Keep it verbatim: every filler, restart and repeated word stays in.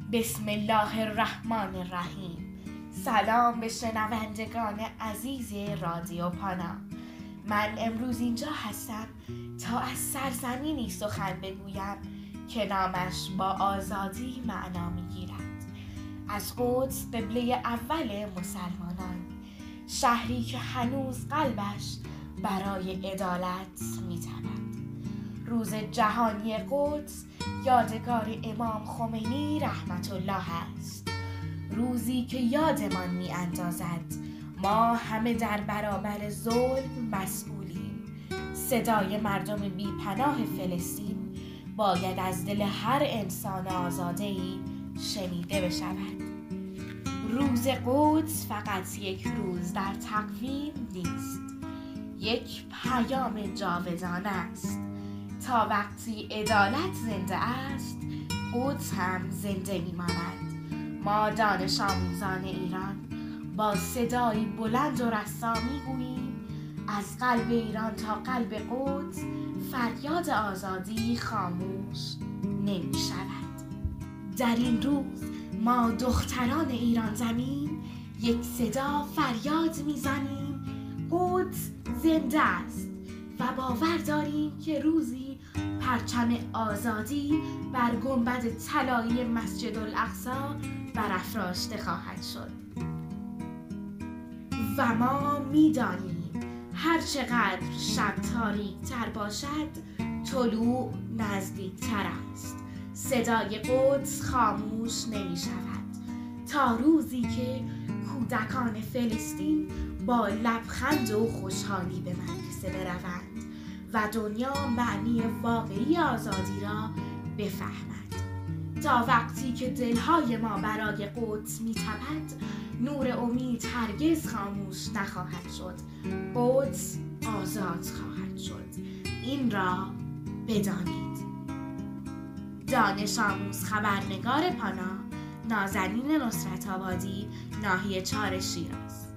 بسم الله الرحمن الرحیم. سلام به شنوندگان عزیز رادیو پانا. من امروز اینجا هستم تا از سرزمینی سخن بگویم که نامش با آزادی معنا میگیرد. از قدس، قبله اول مسلمانان، شهری که هنوز قلبش برای عدالت میتپد. روز جهانی قدس یادگار امام خمینی رحمت الله است. روزی که یادمان می اندازد ما همه در برابر ظلم مسئولیم. صدای مردم بی پناه فلسطین باید از دل هر انسان آزاده‌ای شنیده بشود. روز قدس فقط یک روز در تقویم نیست، یک پیام جاودانه است. تا وقتی عدالت زنده است، قدس هم زنده می‌ماند. ما دانش آموزان ایران با صدایی بلند و رسا می‌گوییم از قلب ایران تا قلب قدس فریاد آزادی خاموش نمی‌شود. در این روز ما دختران ایران زمین یک صدا فریاد می‌زنیم قدس زنده است و باور داریم که روزی پرچم آزادی بر گنبد طلایی مسجد الاقصی برافراشته خواهد شد. و ما می‌دانیم هر چقدر شب تاریک تر باشد، طلوع نزدیک تر است. صدای قدس خاموش نمی شود تا روزی که کودکان فلسطین با لبخند و خوشحالی به مدرسه بروند و دنیا معنی واقعی آزادی را بفهمد. تا وقتی که دلهای ما برای قدس می‌تپد، نور امید هرگز خاموش نخواهد شد. قدس آزاد خواهد شد. این را بدانید. دانش آموز خبرنگار پانا، نازنین نصرت آبادی، ناحیه چهار شیراز.